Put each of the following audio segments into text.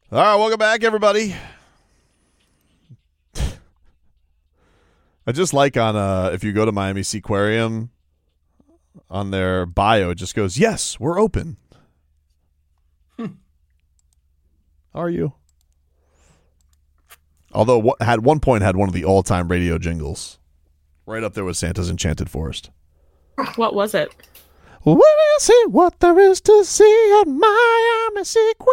All right, welcome back, everybody. I just like on if you go to Miami Seaquarium, on their bio, it just goes, "Yes, we're open." Are you? Although had one point had one of the all-time radio jingles, right up there with Santa's Enchanted Forest. What was it? We'll see what there is to see at Miami Seaquarium.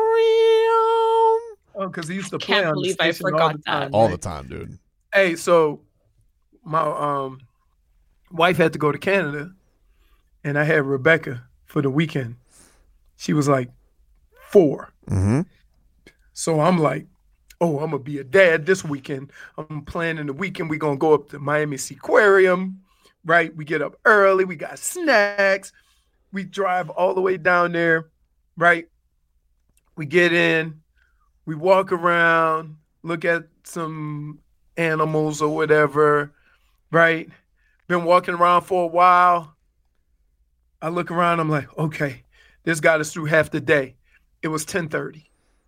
Oh, because he used to play Can't on believe the I station forgot all the time. that. All the time, dude. Hey, so my wife had to go to Canada, and I had Rebecca for the weekend. She was like 4. Mm-hmm. So I'm like, oh, I'm going to be a dad this weekend. I'm planning the weekend. We're going to go up to Miami Seaquarium, right? We get up early. We got snacks. We drive all the way down there, right? We get in. We walk around, look at some animals or whatever, right? Been walking around for a while. I look around. I'm like, okay, this got us through half the day. It was 10:30.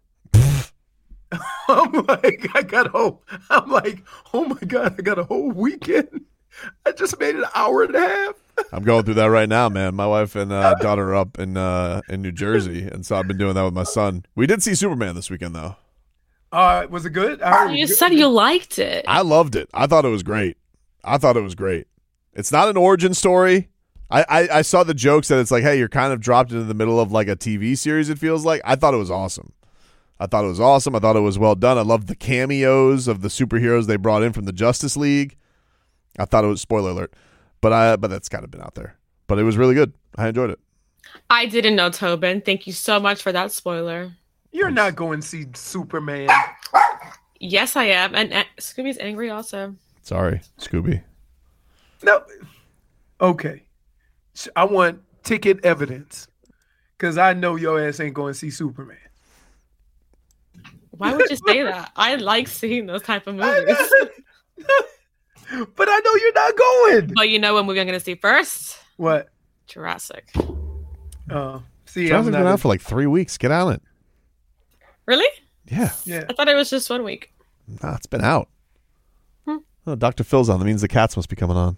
I'm like, I'm like, oh my God, I got a whole weekend. I just made it an hour and a half. I'm going through that right now, man. My wife and daughter are up in New Jersey, and so I've been doing that with my son. We did see Superman this weekend, though. Was it good? I heard You it was said good. you liked it. I loved it. I thought it was great. It's not an origin story. I saw the jokes that it's like, hey, you're kind of dropped into the middle of like a TV series, it feels like. I thought it was awesome. I thought it was well done. I loved the cameos of the superheroes they brought in from the Justice League. I thought it was, spoiler alert, but that's kind of been out there. But it was really good. I enjoyed it. I didn't know, Tobin. Thank you so much for that spoiler. You're not going to see Superman. Yes, I am. And Scooby's angry also. Sorry, Scooby. No. Okay. I want ticket evidence because I know your ass ain't going to see Superman. Why would you say that? I like seeing those type of movies. But I know you're not going. But you know what movie I'm going to see first? What? Jurassic. See, Jurassic's I'm been not. out for like 3 weeks. Get on it. Really? Yeah. Yeah. I thought it was just 1 week. Nah, it's been out. Oh, Dr. Phil's on. That means the cats must be coming on.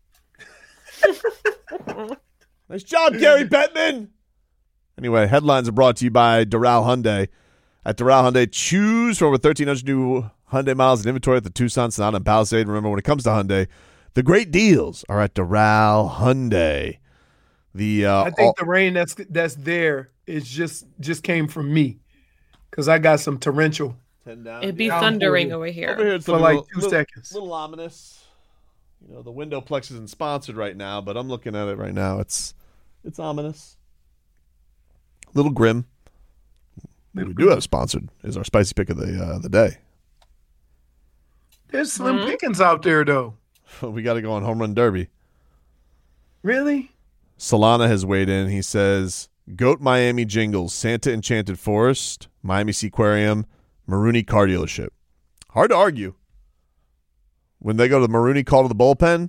Nice job, Gary Bettman. Anyway, headlines are brought to you by Doral Hyundai. At Doral Hyundai, choose from over 1,300 new Hyundai miles in inventory at the Tucson, Sonata, and Palisade. Remember, when it comes to Hyundai, the great deals are at Doral Hyundai. I think the rain that's there is just came from me because I got some torrential. It'd be thundering over here. Over here it's For like 2 seconds. Little ominous. You know, the Windowplex isn't sponsored right now, but I'm looking at it right now. It's ominous. Little grim. What we do have sponsored is our spicy pick of the day. There's slim pickings out there, though. We got to go on Home Run Derby. Really? Solana has weighed in. He says, Goat Miami Jingles, Santa Enchanted Forest, Miami Seaquarium, Marooney Car Dealership. Hard to argue. When they go to the Marooney call to the bullpen,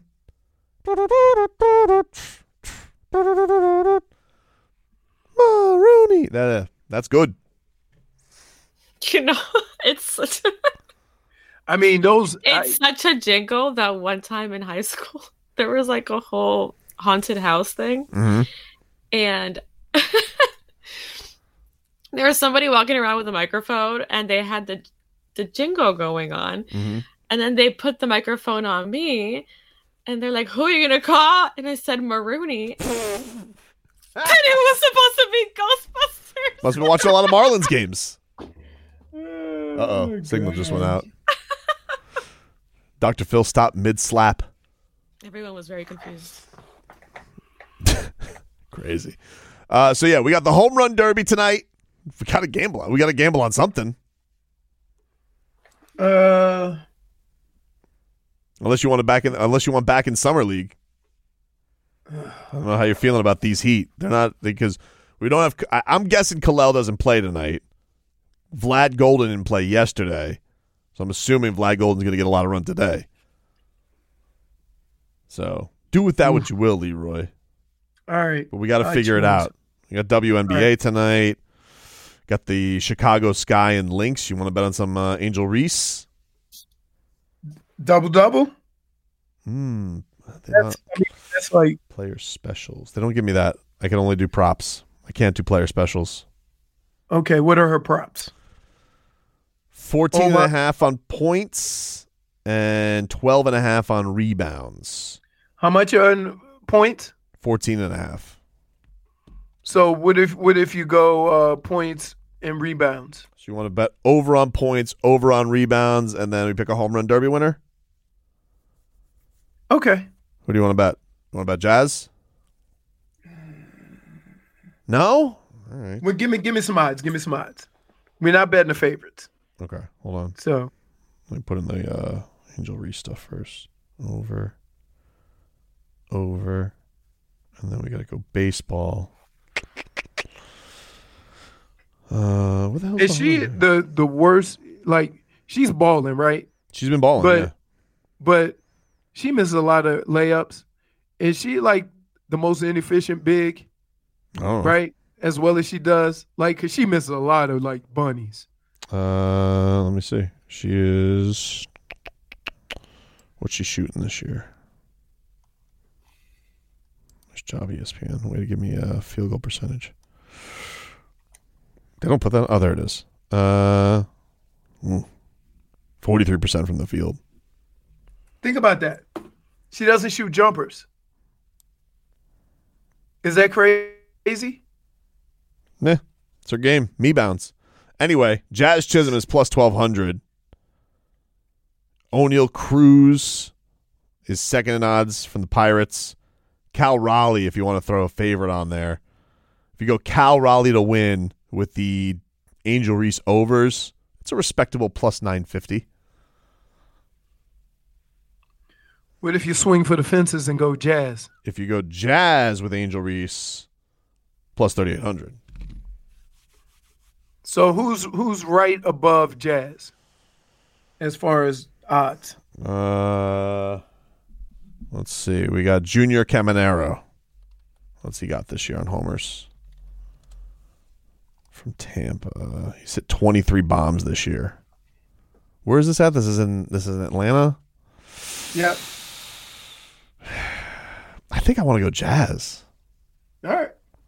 Marooney. That's good. You know, it's such a, I mean, such a jingle that one time in high school, there was like a whole haunted house thing. Mm-hmm. And there was somebody walking around with a microphone and they had the jingle going on. Mm-hmm. And then they put the microphone on me and they're like, who are you going to call? And I said, Marooney. And it was supposed to be Ghostbusters. Must have been watching a lot of Marlins games. Uh-oh. Signal just went out. Dr. Phil stopped mid-slap. Everyone was very confused. Crazy. So, yeah, we got the Home Run Derby tonight. We got to gamble on. We got to gamble on something. Unless you want back in Summer League. I don't know how you're feeling about these Heat. They're not, because we don't have. I'm guessing Kalel doesn't play tonight. Vlad Golden didn't play yesterday, so I'm assuming Vlad Golden's going to get a lot of run today. So do with that what you will, Leroy. all right. But we got to figure it out. We got WNBA tonight. Got the Chicago Sky and Lynx. You want to bet on some Angel Reese? Double? That's like player specials. They don't give me that. I can only do props. I can't do player specials. Okay, what are her props? 14.5 on points and 12.5 on rebounds. How much on points? 14.5. So what if you go points and rebounds? So you want to bet over on points, over on rebounds, and then we pick a home run derby winner? Okay. Who do you want to bet? You want to bet Jazz? No? All right. Well, give me some odds. Give me some odds. We're not betting the favorites. Okay, hold on. So let me put in the Angel Reese stuff first. Over, and then we got to go baseball. What the hell is she the worst? Like, she's balling, right? She's been balling, but she misses a lot of layups. Is she like the most inefficient big? Oh, right? As well as she does, like, cause she misses a lot of like bunnies. Let me see. She is. What's she shooting this year? Nice job, ESPN. Way to give me a field goal percentage. They don't put that. Oh, there it is. 43% from the field. Think about that. She doesn't shoot jumpers. Is that crazy? Nah, it's her game. Me bounce. Anyway, Jazz Chisholm is plus 1,200. O'Neal Cruz is second in odds from the Pirates. Cal Raleigh, if you want to throw a favorite on there. If you go Cal Raleigh to win with the Angel Reese overs, it's a respectable plus 950. What if you swing for the fences and go Jazz? If you go Jazz with Angel Reese, plus 3,800. So who's right above Jazz as far as odds? Let's see. We got Junior Caminero. What's he got this year on homers? From Tampa. He's hit 23 bombs this year. Where is this at? This is in Atlanta? Yep. I think I want to go Jazz. All right.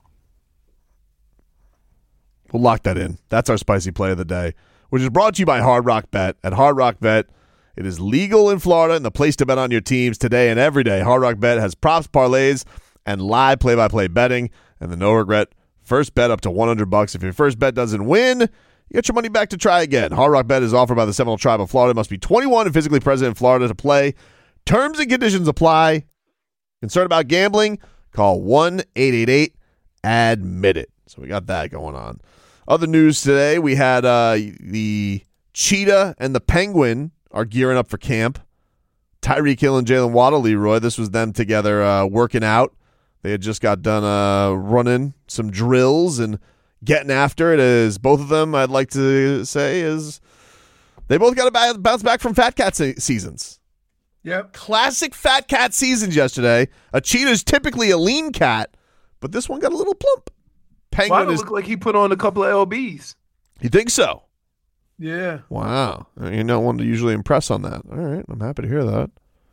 We'll lock that in. That's our spicy play of the day, which is brought to you by Hard Rock Bet. At Hard Rock Bet, it is legal in Florida and the place to bet on your teams today and every day. Hard Rock Bet has props, parlays, and live play-by-play betting, and the no-regret first bet up to $100. If your first bet doesn't win, you get your money back to try again. Hard Rock Bet is offered by the Seminole Tribe of Florida. Must be 21 and physically present in Florida to play. Terms and conditions apply. Concerned about gambling? Call 1-888-ADMIT-IT. So we got that going on. Other news today, we had the Cheetah and the Penguin are gearing up for camp. Tyreek Hill and Jalen Waddle, Leroy, this was them together working out. They had just got done running some drills and getting after it. As both of them, I'd like to say, is they both got to bounce back from Fat Cat seasons. Yep. Classic Fat Cat seasons yesterday. A cheetah's typically a lean cat, but this one got a little plump. Penguin looked like he put on a couple of LBs. You think so? Yeah. Wow. You're not one to usually impress on that. All right. I'm happy to hear that.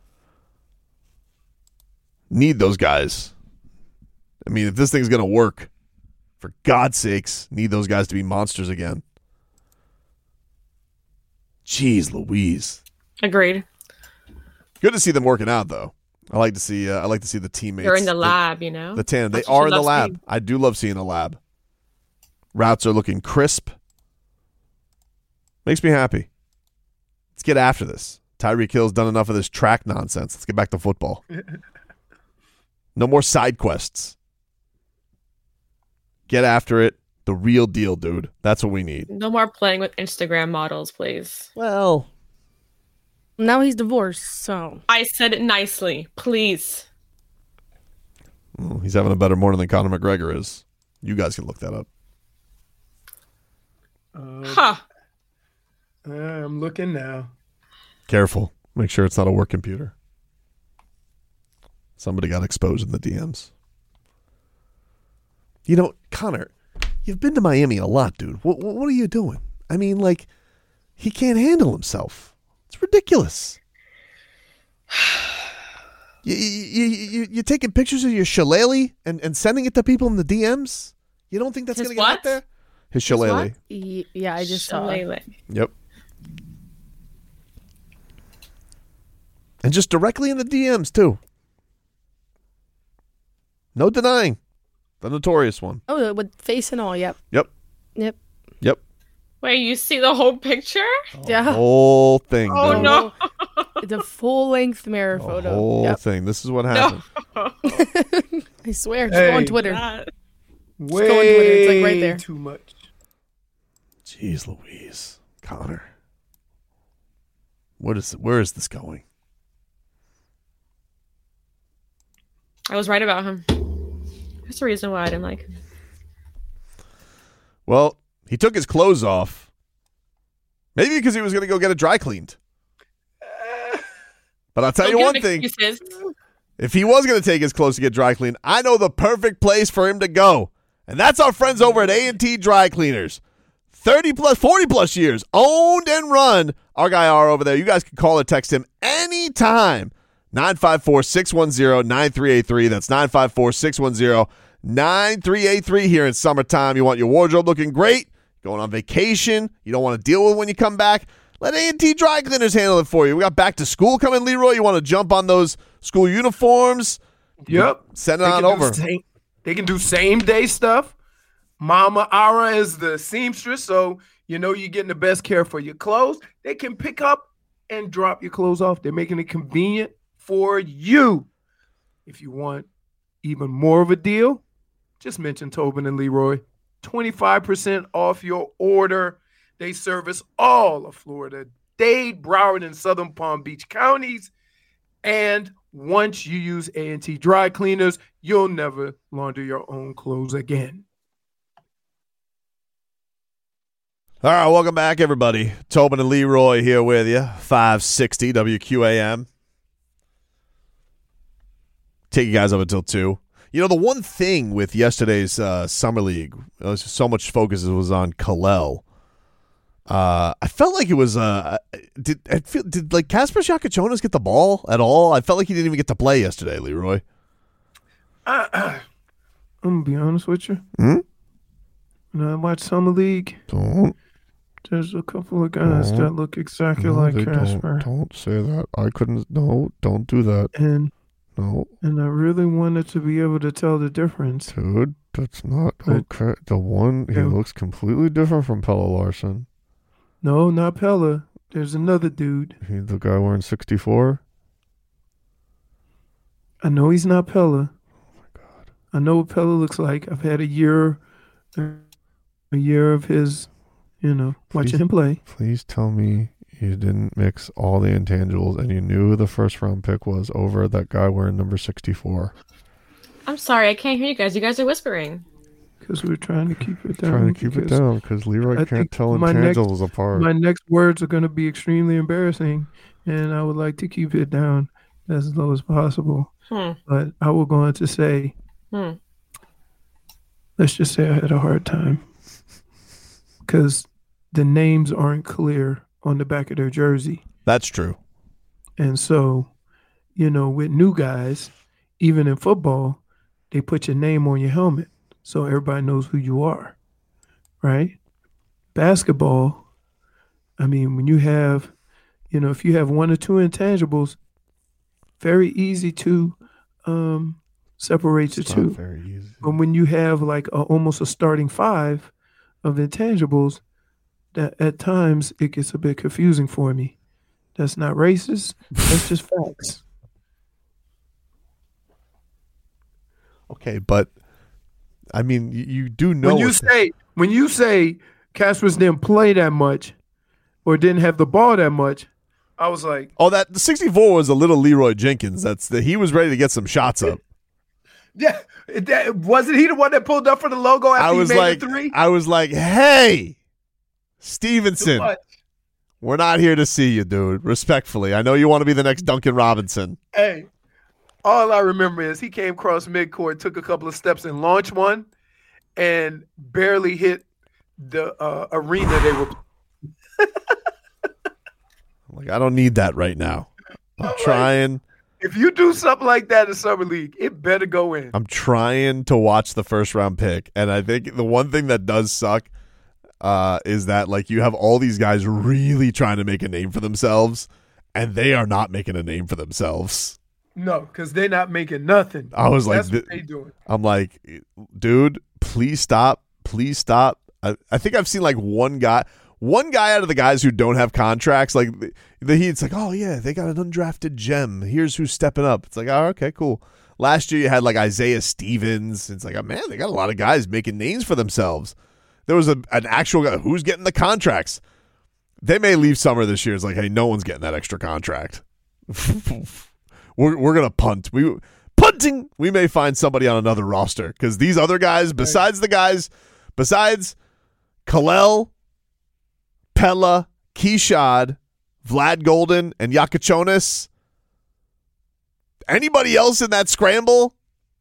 Need those guys. I mean, if this thing's going to work, for God's sakes, need those guys to be monsters again. Jeez Louise. Agreed. Good to see them working out, though. I like to see the teammates. They're in the lab, you know. The tandem. They That's what are you in the love lab. seeing. I do love seeing the lab. Routes are looking crisp. Makes me happy. Let's get after this. Tyreek Hill's done enough of this track nonsense. Let's get back to football. No more side quests. Get after it. The real deal, dude. That's what we need. No more playing with Instagram models, please. Well, Now he's divorced, so. I said it nicely, please. he's having a better morning than Conor McGregor is. You guys can look that up. Huh. I'm looking now. Careful. Make sure it's not a work computer. Somebody got exposed in the DMs. You know, Connor, You've been to Miami a lot, dude. What are you doing? I mean, like, he can't handle himself. It's ridiculous. You're taking pictures of your shillelagh and sending it to people in the DMs? You don't think that's going to get out there? His shillelagh. Yeah, I just saw it. Yep. And just directly in the DMs, too. No denying. The notorious one. Oh, with face and all, yep. Yep. Yep. Yep. Wait, you see the whole picture? Yeah. Whole thing. Oh, dude. no. The full-length mirror The photo. whole thing. This is what happened. I swear. Just Hey. go on Twitter. Way go on Twitter, it's, like, right there. too much. Jeez Louise. Connor. Where is this going? I was right about him. There's a reason why I didn't like him. Well, he took his clothes off. Maybe because he was going to go get it dry cleaned. But I'll tell you one thing. Excuses. If he was going to take his clothes to get dry cleaned, I know the perfect place for him to go. And that's our friends over at A&T Dry Cleaners. 30 plus, 40 plus years, owned and run. Our guy R over there. You guys can call or text him anytime. 954-610-9383. That's 954-610-9383 here in summertime. You want your wardrobe looking great, going on vacation, you don't want to deal with when you come back, let A&T Dry Cleaners handle it for you. We got back to school coming, Leroy. You want to jump on those school uniforms? Yep. Send it on over. They can do same-day stuff. Mama Ara is the seamstress, so you know you're getting the best care for your clothes. They can pick up and drop your clothes off. They're making it convenient for you. If you want even more of a deal, just mention Tobin and Leroy. 25% off your order. They service all of Florida, Dade, Broward, and Southern Palm Beach counties. And once you use A&T Dry Cleaners, you'll never launder your own clothes again. All right, welcome back, everybody. Tobin and Leroy here with you. 560 WQAM. Take you guys up until 2. You know, the one thing with yesterday's Summer League, so much focus was on Kalel. I felt like it was did like Kasper Shakachonas get the ball at all? I felt like he didn't even get to play yesterday, Leroy. I'm gonna be honest with you. Hmm? When I watch Summer League, Don't there's a couple of guys that look exactly like Casper, Don't say that. I couldn't. No, don't do that. and No, I really wanted to be able to tell the difference. dude, that's not But- okay. The one he Yeah. looks completely different from Pella Larson. No, not Pella. There's another dude. He's the guy wearing 64. I know he's not Pella. Oh my God. I know what Pella looks like. I've had a year of his, watching him play. Please tell me you didn't mix all the intangibles and you knew who the first round pick was over that guy wearing number 64. I'm sorry, I can't hear you guys. You guys are whispering. Because we're trying to keep it down. Trying to keep it because down because Leroy I can't think tell my intangibles apart. My next words are going to be extremely embarrassing, and I would like to keep it down as low as possible. But I will go on to say, let's just say I had a hard time because the names aren't clear on the back of their jersey. That's true. And so, with new guys, even in football, they put your name on your helmet so everybody knows who you are, right? Basketball, I mean, when you have, if you have one or two intangibles, very easy to separate the It's two. not very easy. But when you have like almost a starting 5 of intangibles, that at times it gets a bit confusing for me. That's not racist. That's just facts. Okay, but I mean, you do know When you say Casper's didn't play that much or didn't have the ball that much, I was like, oh, that the 64 was a little Leroy Jenkins. He was ready to get some shots up. yeah, wasn't he the one that pulled up for the logo after he made the 3? I was like, hey, Stevenson, What? we're not here to see you, dude. Respectfully, I know you want to be the next Duncan Robinson. Hey, all I remember is he came across midcourt, took a couple of steps and launched one, and barely hit the arena they were. Like, I don't need that right now. I'm trying. If you do something like that in Summer League, it better go in. I'm trying to watch the first round pick, and I think the one thing that does suck is that like you have all these guys really trying to make a name for themselves, and they are not making a name for themselves. No, because they're not making nothing. I was like, that's what they doing. I'm like, dude, please stop. Please stop. I think I've seen like one guy out of the guys who don't have contracts, like the Heat's like, oh yeah, they got an undrafted gem. Here's who's stepping up. It's like, oh, okay, cool. Last year you had like Isaiah Stevens. It's like, oh man, they got a lot of guys making names for themselves. There was an actual guy who's getting the contracts. They may leave summer this year. It's like, hey, no one's getting that extra contract. We're gonna punt. Punting. We may find somebody on another roster because these other guys, besides Kalel, Pella, Keshad, Vlad Golden, and Yakachonis, anybody else in that scramble,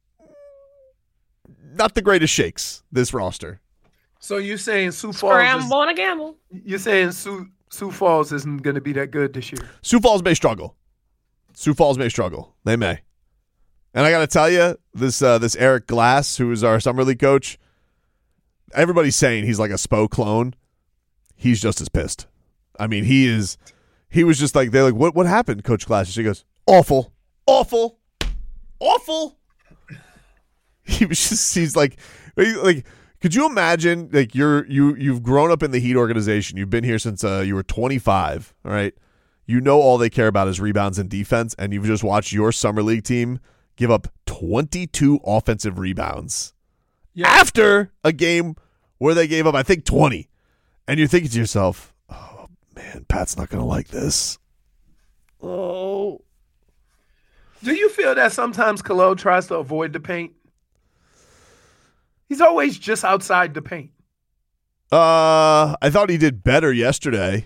not the greatest shakes, this roster. So you're saying Sioux Falls Scramble on a gamble. You're saying Sioux Falls isn't going to be that good this year? Sioux Falls may struggle. They may. And I got to tell you, this Eric Glass, who is our Summer League coach, everybody's saying he's like a Spo clone. He's just as pissed. I mean, he was just like, they're like, what happened, Coach Glass? She goes, awful. He was just, he's like, could you imagine, like, you've grown up in the Heat organization. You've been here since you were 25, all right? You know all they care about is rebounds and defense, and you've just watched your Summer League team give up 22 offensive rebounds after a game where they gave up, I think, 20. And you're thinking to yourself, oh, man, Pat's not going to like this. Oh. Do you feel that sometimes Kalel tries to avoid the paint? He's always just outside the paint. I thought he did better yesterday.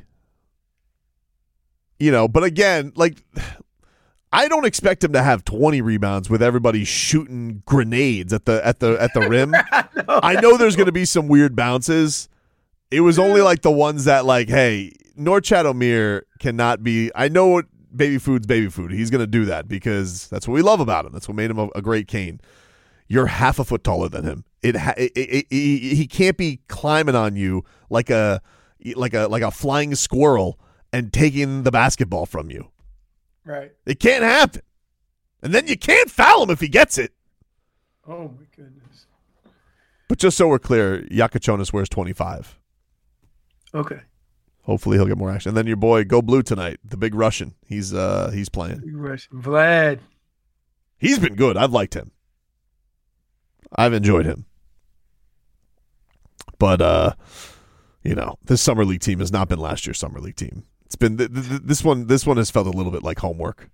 You know, but again, like, I don't expect him to have 20 rebounds with everybody shooting grenades at the rim. I know there's going to be some weird bounces. It was only like the ones that, like, hey, Norchad Omier cannot be. I know what baby food's baby food. He's going to do that because that's what we love about him. That's what made him a great Kane. You're half a foot taller than him. He can't be climbing on you like a flying squirrel and taking the basketball from you. Right. It can't happen. And then you can't foul him if he gets it. Oh my goodness. But just so we're clear, Yakachonis wears 25. Okay. Hopefully he'll get more action. And then your boy, Go Blue tonight, the big Russian. He's playing. Big Russian. Vlad. He's been good. I've liked him. I've enjoyed him. But this Summer League team has not been last year's Summer League team. It's been this one has felt a little bit like homework.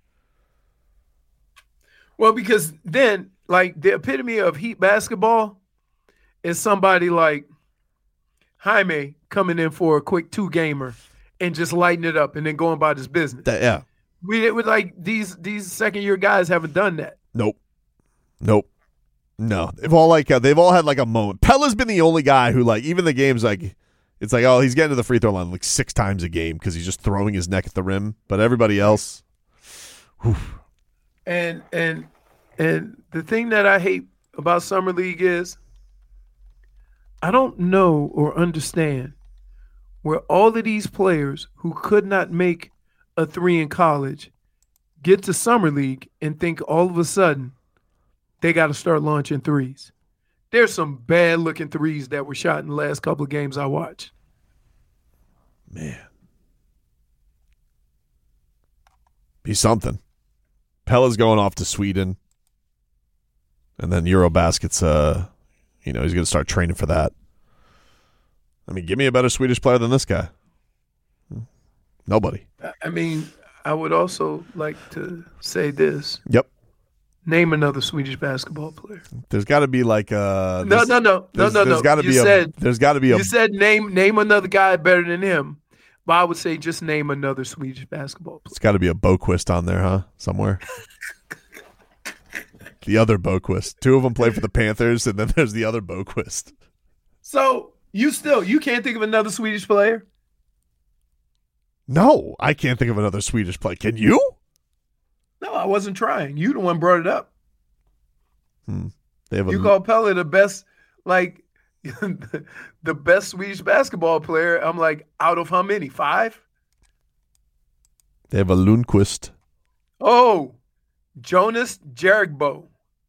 Well, because then, like, the epitome of Heat basketball is somebody like Jaime coming in for a quick 2-gamer and just lighting it up and then going about his business. Yeah. We would like these second-year guys haven't done that. Nope. No. They've all had like a moment. Pella's been the only guy who, like, even the games, like, it's like, oh, he's getting to the free throw line like 6 times a game because he's just throwing his neck at the rim. But everybody else, whew. And the thing that I hate about Summer League is I don't know or understand where all of these players who could not make a 3 in college get to Summer League and think all of a sudden they got to start launching threes. There's some bad-looking threes that were shot in the last couple of games I watched. Man. Be something. Pella's going off to Sweden. And then Eurobasket's, he's going to start training for that. I mean, give me a better Swedish player than this guy. Nobody. I mean, I would also like to say this. Yep. Name another Swedish basketball player. There's got to be like a no. There's got to be a. You said name another guy better than him, but I would say just name another Swedish basketball player. It's got to be a Boquist on there, huh? Somewhere. The other Boquist. 2 of them play for the Panthers, and then there's the other Boquist. So you can't think of another Swedish player? No, I can't think of another Swedish player. Can you? No, I wasn't trying. You the one brought it up. They have You call Pelle the best, like the best Swedish basketball player. I'm like, out of how many? 5? They have a Lundqvist. Oh, Jonas Jerebko.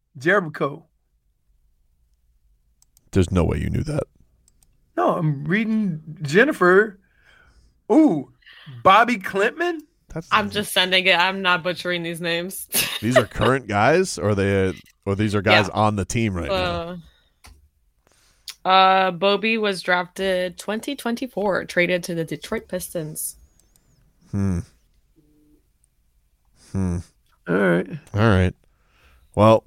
There's no way you knew that. No, I'm reading Jennifer. Ooh, Bobby Klintman. I'm just sending it. I'm not butchering these names. These are current guys, or these are guys on the team right now. Bobby was drafted 2024, traded to the Detroit Pistons. All right. Well,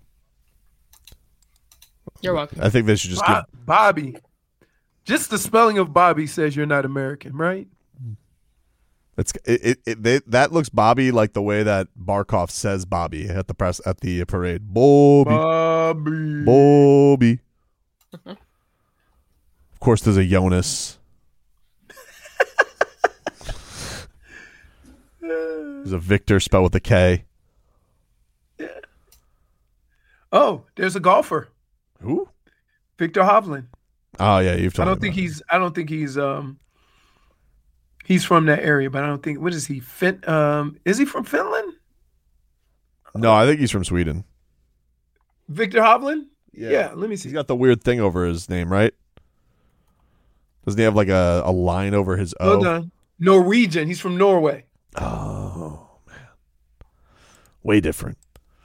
you're welcome. I think they should just give Bobby. Just the spelling of Bobby says you're not American, right? That looks Bobby like the way that Barkov says Bobby at the parade. Bobby. Of course, there's a Jonas. There's a Victor spelled with a K. Yeah. Oh, there's a golfer. Who? Victor Hovland. Oh yeah, you've told me. I don't think he's from that area, but I don't think. What is he? Is he from Finland? No, I think he's from Sweden. Victor Hovland? Yeah. Let me see. He's got the weird thing over his name, right? Doesn't he have like a line over his O? Hold on. Norwegian. He's from Norway. Oh man, way different.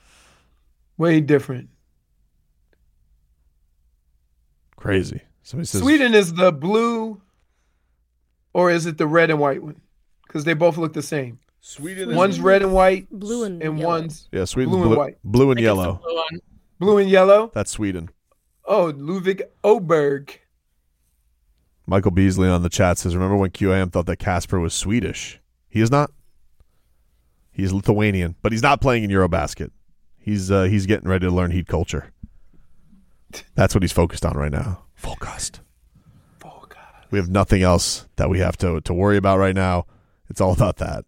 Crazy. Somebody says Sweden is the blue, or is it the red and white one? Because they both look the same. One's red and white, blue and yellow. One's Sweden blue and white, blue and yellow. Blue and yellow. That's Sweden. Oh, Ludvig Oberg. Michael Beasley on the chat says, "Remember when QAM thought that Casper was Swedish? He is not. He's Lithuanian, but he's not playing in Eurobasket. He's getting ready to learn Heat culture. That's what he's focused on right now. Focused. We have nothing else that we have to worry about right now. It's all about that.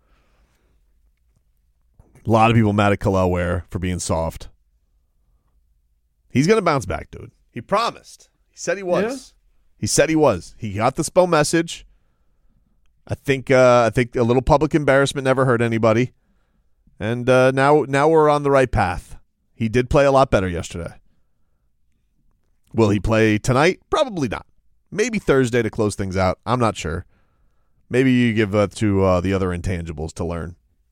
A lot of people mad at Kalel Ware for being soft. He's going to bounce back, dude. He promised. He said he was. Yeah. He said he was. He got the Spo message. I think a little public embarrassment never hurt anybody. And now we're on the right path. He did play a lot better yesterday. Will he play tonight? Probably not. Maybe Thursday to close things out. I'm not sure. Maybe you give to the other intangibles to learn.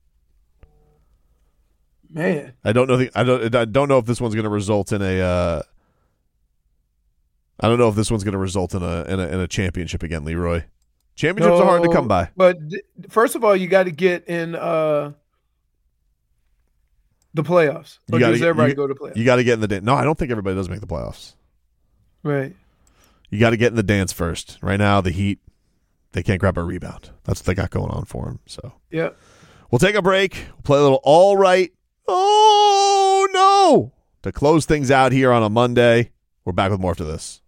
Man, I don't know. I don't know if this one's going to result in a. I don't know if this one's going to result in a championship again, Leroy. Championships are hard to come by. But first of all, you got to get in the playoffs. Or does everybody go to playoffs? You got to get in the dance. No, I don't think everybody does make the playoffs. Right. You got to get in the dance first. Right now, the Heat, they can't grab a rebound. That's what they got going on for them. So yeah, we'll take a break. We'll play a little All Right. Oh no! To close things out here on a Monday. We're back with more after this.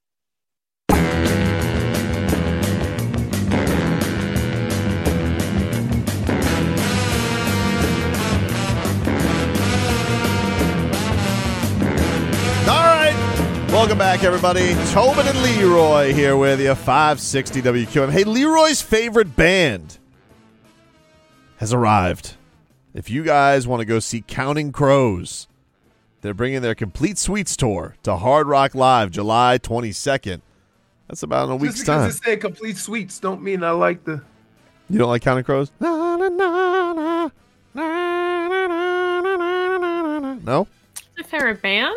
Welcome back, everybody. Tobin and Leroy here with you, 560 WQM. Hey, Leroy's favorite band has arrived. If you guys want to go see Counting Crows, they're bringing their Complete Suites tour to Hard Rock Live July 22nd. That's about in a week's time. Just because it said Complete Suites don't mean I like the... You don't like Counting Crows? Na, na, na, na, na, na, na, na, na, na. No? Your favorite band?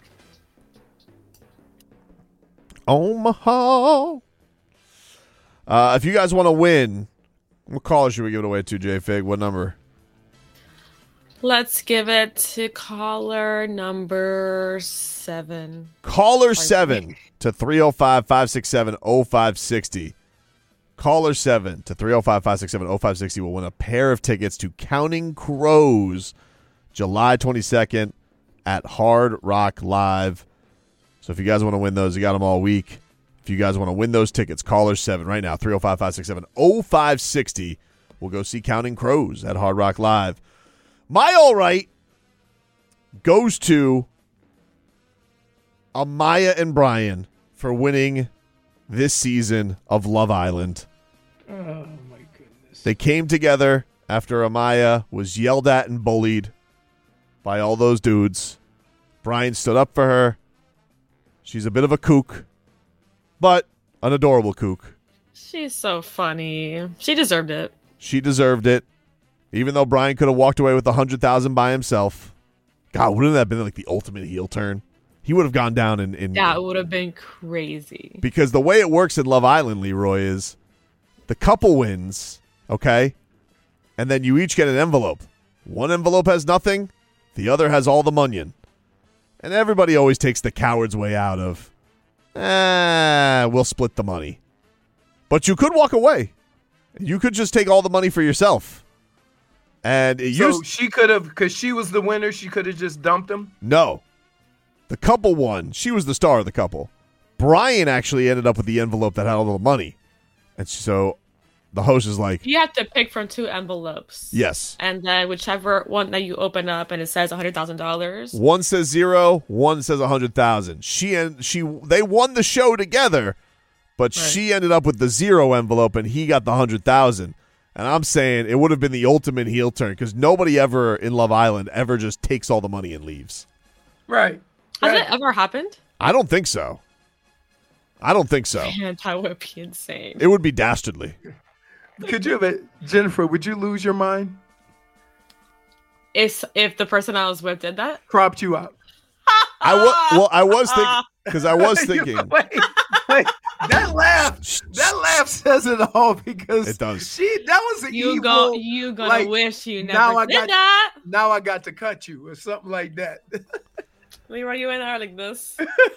Omaha. If you guys want to win, what caller should we give it away to, J-Fig? What number? Let's give it to caller number 7. Caller 7 to 305-567-0560. Caller 7 to 305-567-0560 will win a pair of tickets to Counting Crows July 22nd at Hard Rock Live. So if you guys want to win those, you got them all week. If you guys want to win those tickets, call us 7 right now, 305-567-0560. We'll go see Counting Crows at Hard Rock Live. My all right goes to Amaya and Brian for winning this season of Love Island. Oh, my goodness. They came together after Amaya was yelled at and bullied by all those dudes. Brian stood up for her. She's a bit of a kook, but an adorable kook. She's so funny. She deserved it. She deserved it, even though Brian could have walked away with $100,000 by himself. God, wouldn't that have been like the ultimate heel turn? He would have gone down in Yeah, it would have been crazy. Because the way it works in Love Island, Leroy, is the couple wins, okay? And then you each get an envelope. One envelope has nothing. The other has all the money. And everybody always takes the coward's way out of, we'll split the money. But you could walk away. You could just take all the money for yourself. And She could have, because she was the winner, she could have just dumped him? No. The couple won. She was the star of the couple. Brian actually ended up with the envelope that had all the money. And so the host is like, You have to pick from 2 envelopes. yes. And then whichever one that you open up and it says $100,000. One says 0, one says 100,000. They won the show together, but Right. she ended up with the 0 envelope and he got the 100,000. And I'm saying it would have been the ultimate heel turn because nobody ever in Love Island ever just takes all the money and leaves. Right. Has right. it ever happened? I don't think so. Man, that would be insane. It would be dastardly. Could you have, Jennifer, would you lose your mind? If the person I was with did that? Cropped you out. I was thinking because I was thinking. Wait, that laugh says it all because It does. That was an evil. You gonna like, wish you now never I did got- that. Now I got to cut you or something like that. Leroy, you and I are like this.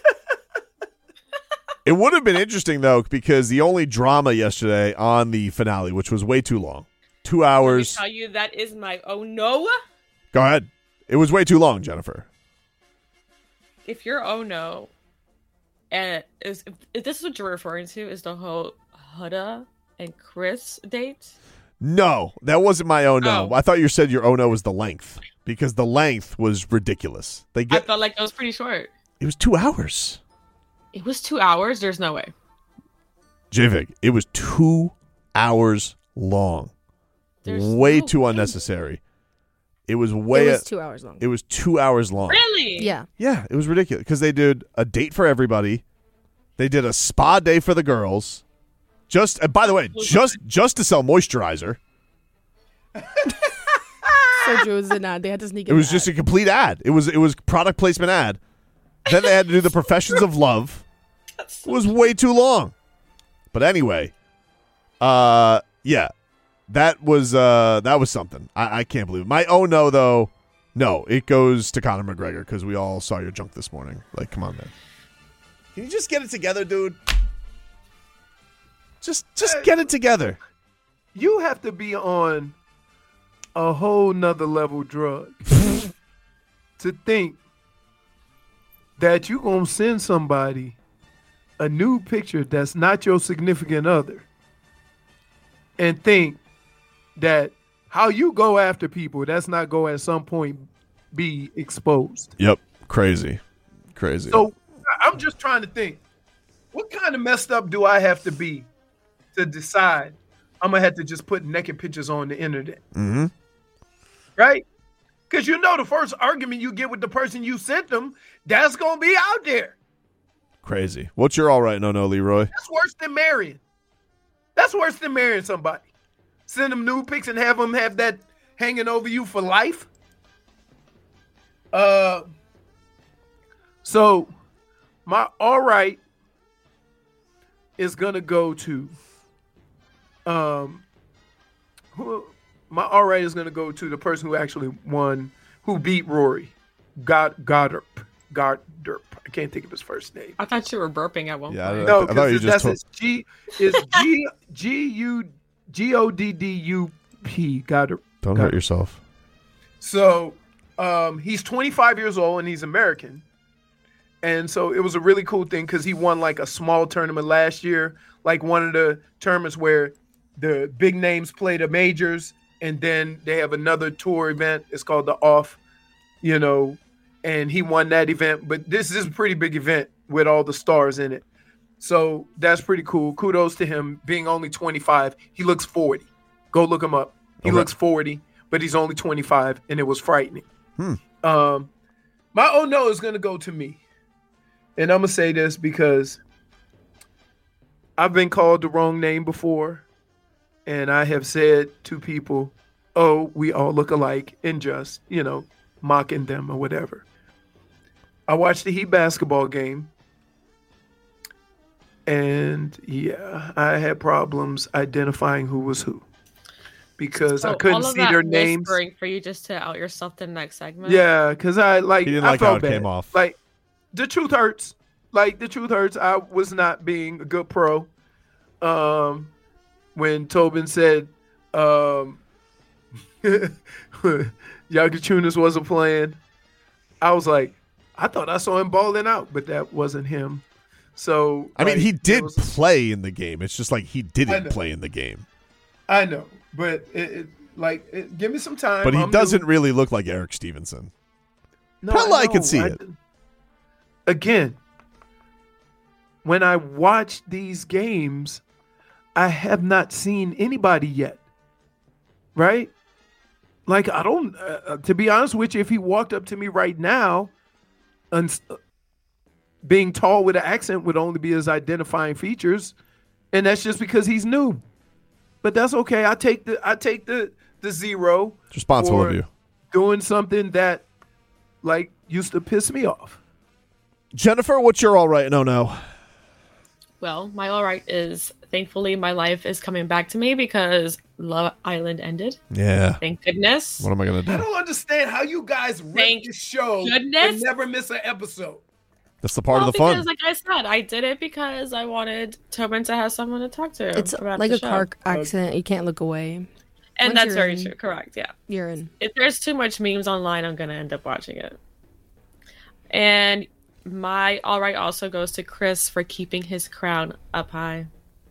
It would have been interesting, though, because the only drama yesterday on the finale, which was way too long, 2 hours. Let me tell you, that is my oh no. Go ahead. It was way too long, Jennifer. If you're oh no, and if this is what you're referring to, is the whole Huda and Chris date? No, that wasn't my oh no. Oh. I thought you said your oh no was the length because the length was ridiculous. I felt like it was pretty short. It was 2 hours. It was 2 hours. There's no way. JVig, it was 2 hours long. There's way no too way. unnecessary. It was It way. was 2 hours long. It was 2 hours long. Really? Yeah. Yeah, it was ridiculous because they did a date for everybody. They did a spa day for the girls. Just by the way, just to sell moisturizer. Soju was an ad. They had to sneak It was just a complete ad. It was product placement ad. Then they had to do the professions of love. It was way too long. But anyway, yeah, that was something. I can't believe it. My oh no though, no, it goes to Conor McGregor because we all saw your junk this morning. Like, come on, man. Can you just get it together, dude? Just get it together. You have to be on a whole nother level drug to think that you gonna send somebody a new picture that's not your significant other and think that how you go after people, that's not going at some point be exposed. Yep, crazy. So I'm just trying to think, what kind of messed up do I have to be to decide I'm gonna have to just put naked pictures on the internet? Mm-hmm. Right? Because you know the first argument you get with the person you sent them, that's gonna be out there. Crazy. What's your all right no, Leroy? That's worse than marrying. That's worse than marrying somebody. Send them nude pics and have them have that hanging over you for life. So my all right is gonna go to my all right is gonna go to the person who actually won, who beat Rory. Goddard. I can't think of his first name. I thought you were burping at one Yeah, point. No, I thought you because just Goddup. Goddard. Don't hurt yourself. So he's 25 years old and he's American. And so it was a really cool thing because he won like a small tournament last year, like one of the tournaments where the big names play the majors, and then they have another tour event. It's called the Off, and he won that event. But this is a pretty big event with all the stars in it. So that's pretty cool. Kudos to him being only 25. He looks 40. Go look him up. He looks 40, but he's only 25, and it was frightening. My oh no is going to go to me. And I'm going to say this because I've been called the wrong name before. And I have said to people, oh, we all look alike, and just, mocking them or whatever. I watched the Heat basketball game. And yeah, I had problems identifying who was who. Because I couldn't see their names. For you just to out yourself the next segment. Yeah, because I didn't like felt how it bad. came off. Like the truth hurts. I was not being a good pro. When Tobin said Yagachunas wasn't playing, I was like, I thought I saw him balling out, but that wasn't him. So I mean, he did play in the game. It's just like he didn't play in the game. I know, but give me some time. But he doesn't really look like Eric Stevenson. No, Probably I could see it. Again, when I watch these games, I have not seen anybody yet. Right? Like, I don't, to be honest with you, if he walked up to me right now, being tall with an accent would only be his identifying features. And that's just because he's new. But that's okay. I take the zero. It's responsible of you. Doing something that used to piss me off. Jennifer, what's your all right? No. Well, my all right is thankfully my life is coming back to me because Love Island ended. Yeah. Thank goodness. What am I going to do? I don't understand how you guys rate the show and never miss an episode. That's the part of the fun. Because, like I said, I did it because I wanted Tobin to have someone to talk to. It's like a car accident. You can't look away. And that's very true. Correct. Yeah. You're in. If there's too much memes online, I'm going to end up watching it. And my all right also goes to Chris for keeping his crown up high.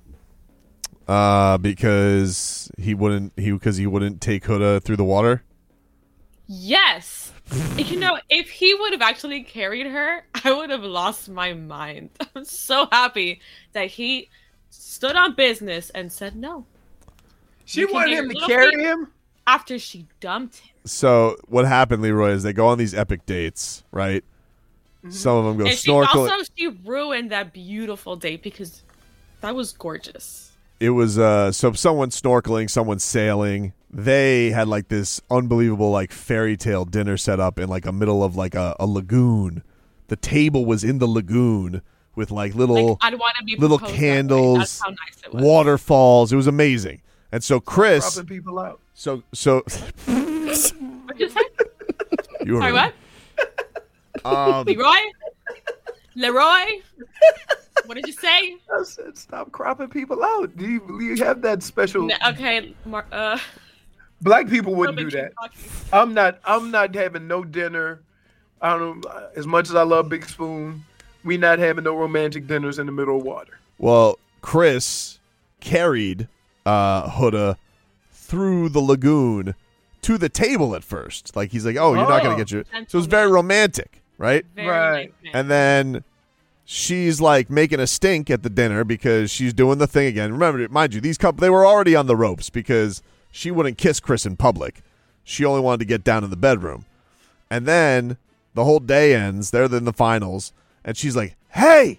Because he wouldn't take Huda through the water. Yes. If he would have actually carried her, I would have lost my mind. I'm so happy that he stood on business and said no. She wanted him to carry him after she dumped him. So what happened, Leroy, is they go on these epic dates, right? Mm-hmm. Some of them go snorkeling. She ruined that beautiful date because that was gorgeous. It was so someone snorkeling, someone sailing. They had like this unbelievable like fairy tale dinner set up in like a middle of like a lagoon. The table was in the lagoon with like little candles, that's how nice it was. Waterfalls. It was amazing. And so Chris, dropping people out. So What'd you say? Sorry, what? Leroy? What did you say? I said stop cropping people out. Do you have that special? Okay, Black people wouldn't do that. I'm not having no dinner. I don't know. As much as I love Big Spoon, we not having no romantic dinners in the middle of water. Well, Chris carried Huda through the lagoon to the table at first. Like he's like, "Oh, you're not gonna get your." So it was very romantic, right? Right. And then she's like making a stink at the dinner because she's doing the thing again. Remember, mind you, these couple they were already on the ropes because she wouldn't kiss Chris in public. She only wanted to get down in the bedroom. And then the whole day ends. They're in the finals, and she's like, "Hey."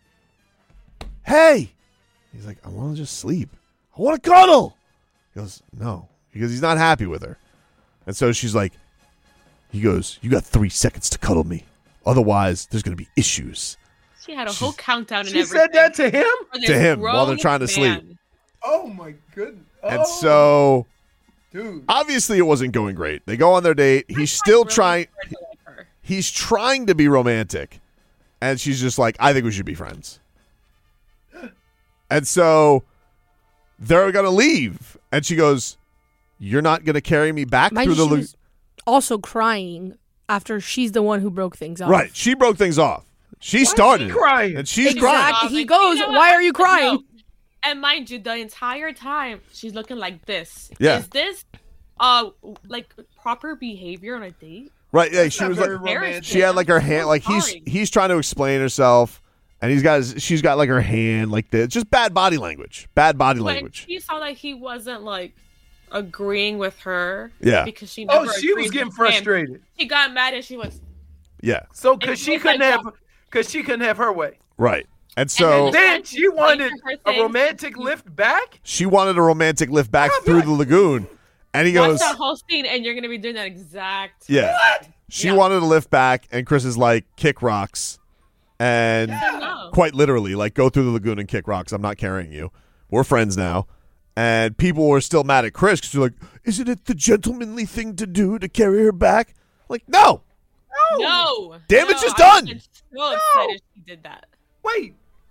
He's like, "I want to just sleep. I want to cuddle." He goes, "No," because he's not happy with her. And so she's like, he goes, "You got 3 seconds to cuddle me. Otherwise, there's going to be issues." She had a whole countdown and she everything. She said that to him? To him while they're trying to sleep. Oh, my goodness. Oh. And so, dude, obviously it wasn't going great. They go on their date. He's still trying. He's trying to be romantic. And she's just like, "I think we should be friends." And so they're going to leave. And she goes, "You're not going to carry me back through the lagoon?" Also crying after she's the one who broke things off. Right. She broke things off. She started crying? and she's Exactly. crying. He goes, "Why are you crying?" No. And mind you, the entire time she's looking like this. Yeah. Is this like proper behavior on a date? Right? Yeah, she not was very like, romantic. she had like her hand, So like sorry. he's trying to explain herself, and she's got like her hand like this. Just bad body language. Bad body When language. she saw that he wasn't like agreeing with her. Yeah. Because she never Oh, she was agreed getting with him. frustrated. She got mad and she was. Yeah. So It because she was couldn't like have her way. Right. And so Then she wanted her a thing. romantic lift back. she wanted a romantic lift back I'm through like- the lagoon, and he Watch goes, that whole scene, and you're gonna be doing that exact. "Yeah." What? She Yeah. wanted to lift back, and Chris is like, "Kick rocks," and No. quite literally, like, "Go through the lagoon and kick rocks. I'm not carrying you. We're friends now." And people were still mad at Chris because they're like, "Isn't it the gentlemanly thing to do to carry her back?" Like, no. No. Damage is I done. was so excited she did that. Wait.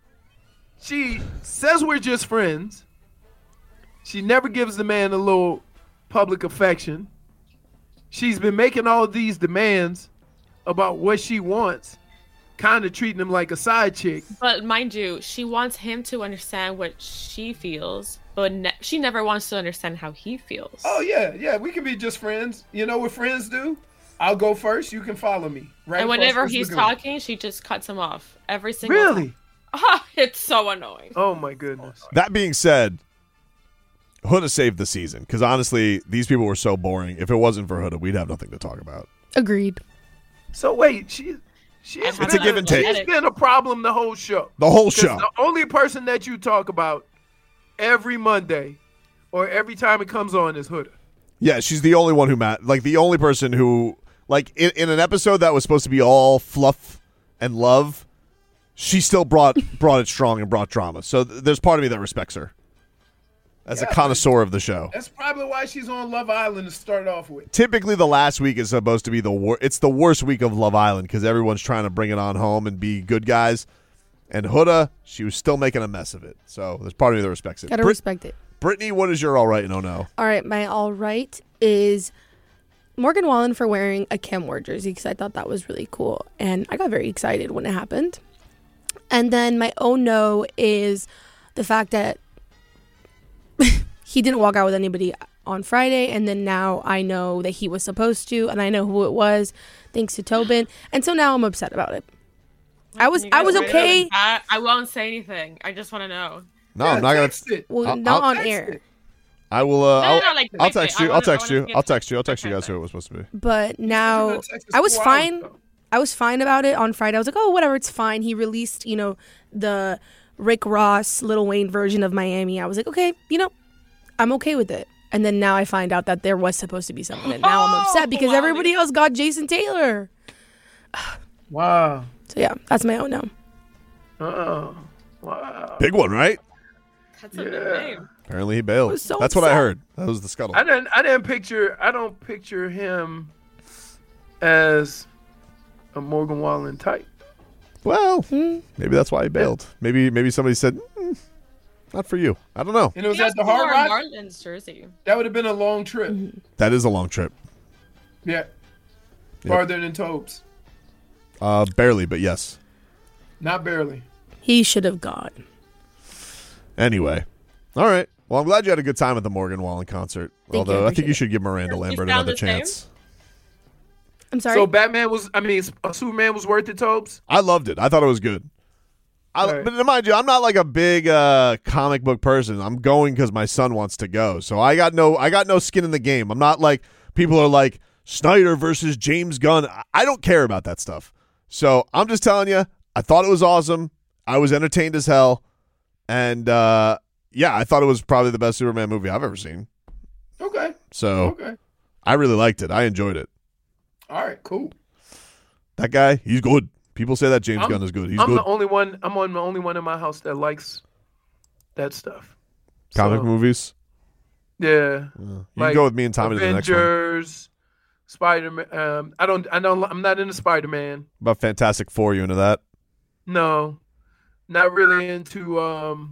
She says we're just friends. She never gives the man a little public affection. She's been making all of these demands about what she wants, kind of treating him like a side chick. But mind you, she wants him to understand what she feels, but she never wants to understand how he feels. Oh yeah, we can be just friends. You know what friends do? I'll go first. You can follow me. Right. And across whenever this he's lagoon. talking, she just cuts him off every single Really? time. Ah, it's so annoying. Oh my goodness. That being said, Huda saved the season because honestly, these people were so boring. If it wasn't for Huda, we'd have nothing to talk about. Agreed. So wait, she has It's a give and take. She's been a problem the whole show. The whole 'Cause show. The only person that you talk about every Monday or every time it comes on is Huda. Yeah, she's the only one who like the only person who like in an episode that was supposed to be all fluff and love, she still brought it strong and brought drama. So there's part of me that respects her as a Yeah, connoisseur of the show. That's probably why she's on Love Island to start off with. Typically, the last week is supposed to be it's the worst week of Love Island because everyone's trying to bring it on home and be good guys. And Huda, she was still making a mess of it. So there's part of me that respects it. Gotta respect it. Brittany, what is your all right and oh no? All right, my all right is Morgan Wallen for wearing a Kenmore jersey because I thought that was really cool. And I got very excited when it happened. And then my oh no is the fact that he didn't walk out with anybody on Friday. And then now I know that he was supposed to, and I know who it was thanks to Tobin. And so now I'm upset about it. I was okay. I won't say anything. I just want to know. No, I'm not gonna. text it. Well, I'll- not I'll on text air. it. I will. I'll text you. I'll text you. I'll text you. I'll text you guys who it was supposed to be. But now Text us I was 4 hours fine. ago. I was fine about it on Friday. I was like, oh, whatever, it's fine. He released, the Rick Ross, Lil Wayne version of Miami. I was like, okay, I'm okay with it. And then now I find out that there was supposed to be something. And now I'm upset because wow, everybody else got Jason Taylor. Wow. So yeah, that's my oh no. Oh. Wow. Big one, right? That's a big Yeah. name. Apparently he bailed. I was so That's what I upset. heard. That was the scuttle. I don't picture him as a Morgan Wallen type. Well, maybe that's why he bailed. Maybe somebody said, not for you. I don't know. And it was He at the also Hard wore Rock. Marlins jersey. That would have been a long trip. That is a long trip. Yeah. Yep. Farther than Tobes. Barely, but yes. Not barely. He should have gone. Anyway. All right. Well, I'm glad you had a good time at the Morgan Wallen concert. Thank you, Although I think appreciate you it. should give Miranda Lambert sound another the same? chance. I'm sorry. So Superman was worth it, Tobes? I loved it. I thought it was good. Right. But mind you, I'm not like a big comic book person. I'm going because my son wants to go. So I got no skin in the game. I'm not like people are like Snyder versus James Gunn. I don't care about that stuff. So I'm just telling you, I thought it was awesome. I was entertained as hell. And I thought it was probably the best Superman movie I've ever seen. Okay. So Okay. I really liked it. I enjoyed it. All right, cool. That guy, he's good. People say that James Gunn is good. He's I'm good. the only one. I'm the only one in my house that likes that stuff. Comic So, movies. Yeah. You Like can go with me and Tommy to the next one. Avengers, Spider-Man. I'm not into Spider-Man. About Fantastic Four, you into that? No, not really into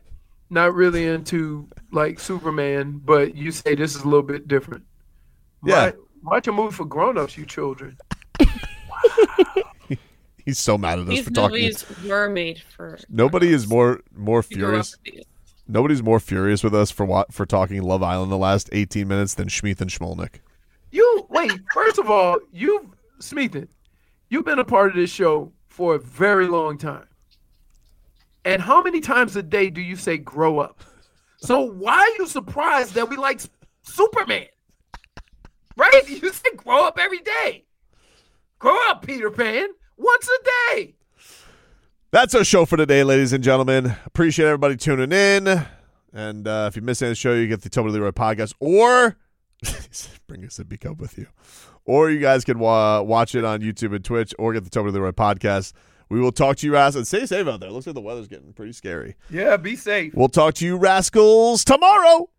like Superman. But you say this is a little bit different. Yeah. Watch a movie for grown-ups, you children. He's so mad at us These for talking. movies were made for. Nobody is more You grow up furious. with these. Nobody's more furious with us for talking Love Island the last 18 minutes than Schmeeth and Schmolnick. First of all, Smeethan, you've been a part of this show for a very long time. And how many times a day do you say grow up? So why are you surprised that we like Superman? Right? You say grow up every day. Grow up, Peter Pan, once a day. That's our show for today, ladies and gentlemen. Appreciate everybody tuning in. And if you miss any of the show, you get the Toby Leroy podcast, or bring a sippy cup with you. Or you guys can watch it on YouTube and Twitch, or get the Toby Leroy podcast. We will talk to you, rascals. Stay safe out there. Looks like the weather's getting pretty scary. Yeah, be safe. We'll talk to you, rascals, tomorrow.